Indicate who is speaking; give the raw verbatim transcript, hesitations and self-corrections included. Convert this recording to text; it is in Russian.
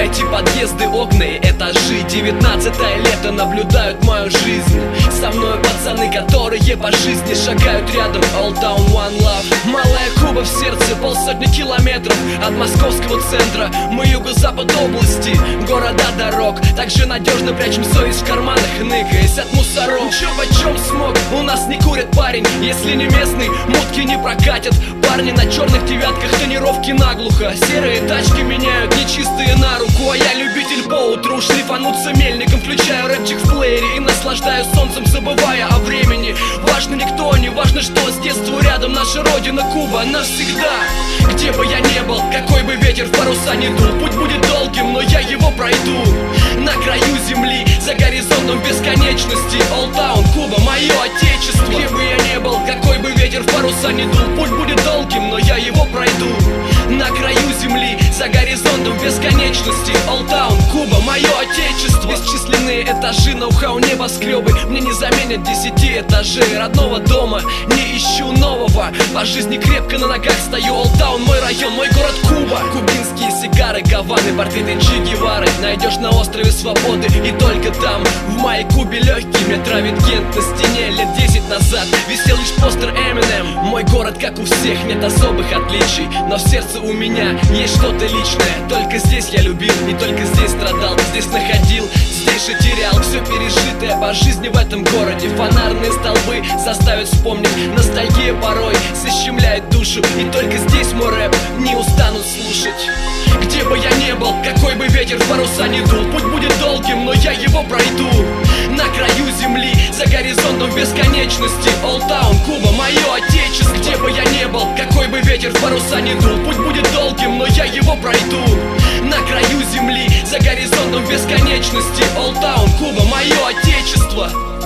Speaker 1: пройти подъезды, окна и этажи. Девятнадцатое лето, наблюдают мою жизнь. Со мной пацаны, которые по жизни шагают рядом. Old Town One Love. Малая Куба в сердце, полсотни километров от московского центра. Мы юго-запад области, города дорог. Также надежно прячем совесть в карманах, ныкаясь от мусоров. Чё почем смог, у нас не курит парень. Если не местный, мутки не прокатят. Парни на черных девятках, тонировки наглухо. Серые тачки меняют нечистые на руку. А я любитель поутру шлифануться мельником. Включаю рэпчик в плеере и наслаждаюсь солнцем, забывая о времени. Важно никто, не важно что, с детства рядом наша родина Куба навсегда. Где бы я ни был, какой бы ветер в паруса не дул, путь будет долгим, но я его пройду. На краю земли, за горизонтом бесконечности. Old Town, Куба, мое отечество. Где бы я ни был, какой бы ветер в паруса не дул, путь будет долгим, но я его пройду. На краю земли, за горизонтом бесконечности. Old Town, Куба, мое отечество. Бесчисленные этажи, ноу-хау, небоскребы мне не заменят десяти этажей родного дома. Не ищу нового, по жизни крепко на ногах стою. Old Town, мой район, мой город Куба. Кубинские сигары, гаваны, портреты Че Гевары найдешь на острове свободы и только там. В моей Кубе легкий меня травит Гент. На стене лет десять назад висел лишь постер Эминем. Мой город, как у всех, нет особых отличий, но в сердце у меня есть что-то личное. Только здесь я любил и только здесь страдал. Здесь находил, здесь же терял все пережитое по жизни в этом городе. Фонарные столбы заставят вспомнить. Ностальгия порой защемляет душу, и только здесь мой рэп не устанут слушать. Где бы я ни был, какой бы ветер в паруса не дул, путь будет долгим, но я его пройду. На краю земли, за горизонтом бесконечности. Old Town, Куба, мое отечество. Где бы я ни был, какой бы ветер в паруса не дул, путь будет долгим, но я его пройду. На краю земли, за горизонтом бесконечности. Old Town, Куба, мое отечество.